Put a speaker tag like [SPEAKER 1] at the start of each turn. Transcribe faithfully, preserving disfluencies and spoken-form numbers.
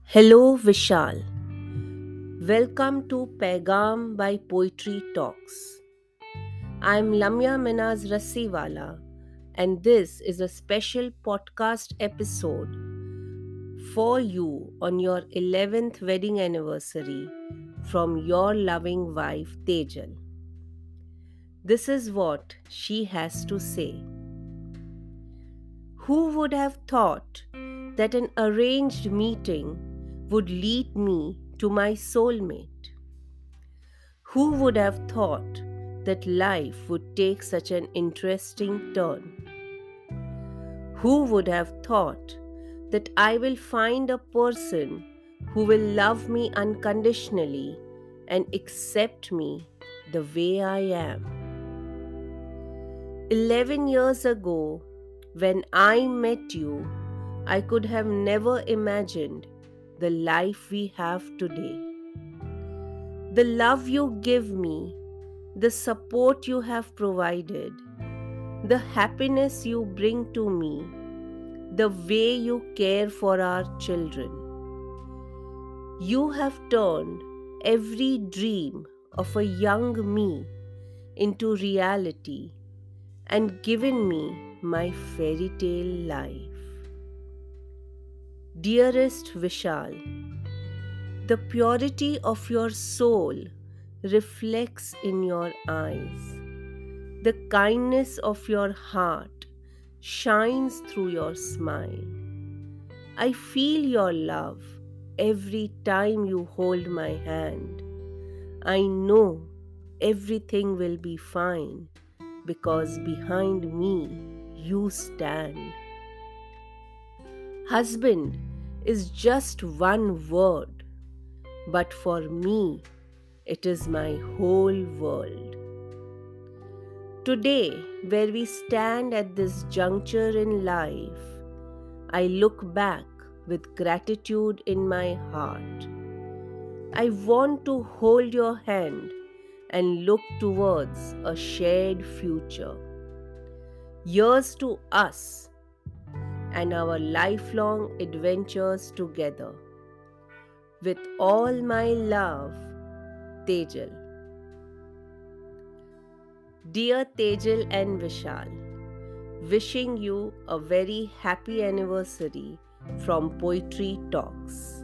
[SPEAKER 1] Hello Vishal. Welcome to Paigam by Poetry Talks. I'm Lamya Minaz Rassiwala, and this is a special podcast episode for you on your eleventh wedding anniversary from your loving wife Tejal. This is what she has to say. Who would have thought that an arranged meeting would lead me to my soulmate? Who would have thought that life would take such an interesting turn? Who would have thought that I will find a person who will love me unconditionally and accept me the way I am? Eleven years ago, when I met you, I could have never imagined the life we have today. The love you give me, the support you have provided, the happiness you bring to me, the way you care for our children. You have turned every dream of a young me into reality and given me my fairy tale life. Dearest Vishal, the purity of your soul reflects in your eyes. The kindness of your heart shines through your smile. I feel your love every time you hold my hand. I know everything will be fine because behind me you stand. Husband is just one word, but for me it is my whole world. Today, where we stand at this juncture in life, I look back with gratitude in my heart. I want to hold your hand and look towards a shared future. Years to us and our lifelong adventures together. With all my love, Tejal. Dear Tejal and Vishal, wishing you a very happy anniversary from Poetry Talks.